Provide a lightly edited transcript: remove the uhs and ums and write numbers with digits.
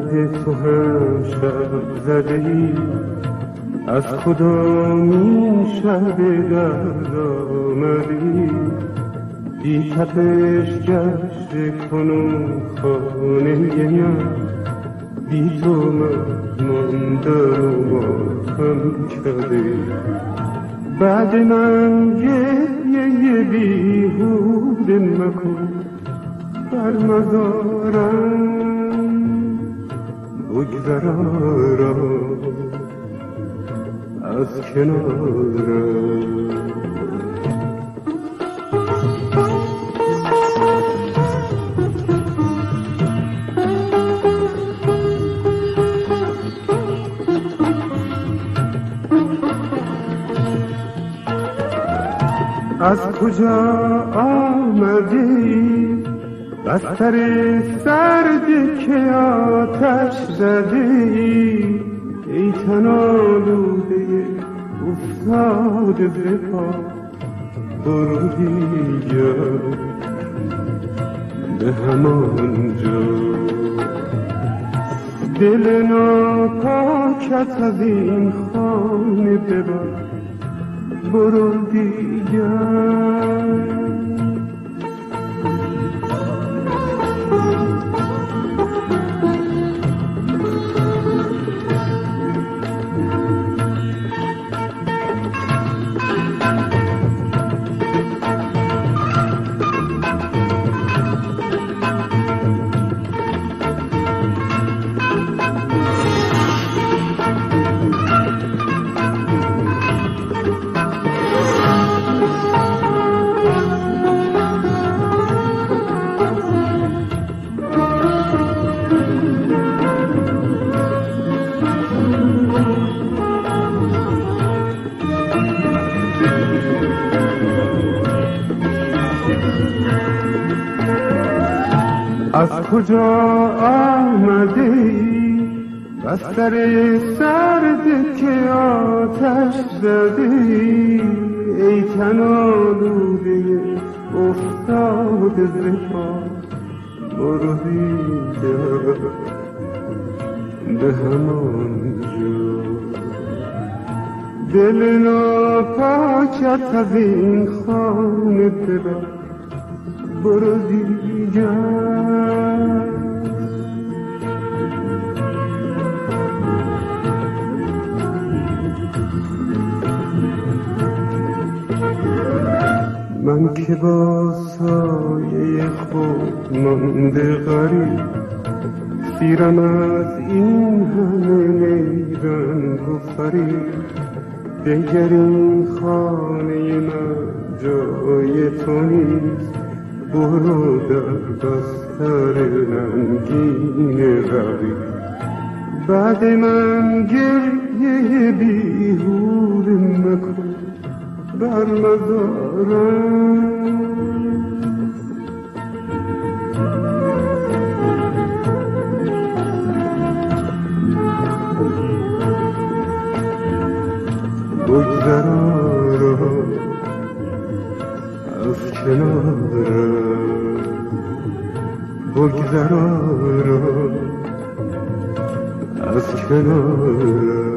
مهد تو هم شب زده ای، از کدامین شب درد آمدی؟ بی تپش گشته کنون خانه من، بی تو من ماندن و ماتم کرده. بعد من گریه بیهوده مکن، بر مزارم بگذرارم از کنارم. از کجا آمدی؟ بستر سرد که آتش زدی، ای تن آلوده افتاده ز پا، برو دیگر به همان جا. دل ناپاکت از این خانه ببر، برو دیگر. از کجا آمدی؟ بستر سرد که آتش زدی، ای تن آلوده افتاده ز پا، برو دیگر به همان جا. دل ناپاکت از این خانه ببر، برو دیگر. من که با سایه خود مانده غریب، سیرم از این همه نیرنگ و فریب. دیگر این خانه من جای تو نیست، برو در بستر رنگین رقیب. بعد من گریه بیهوده مکن، بر مزارم بگذرارم از کنارم، بگذرارم از کنارم.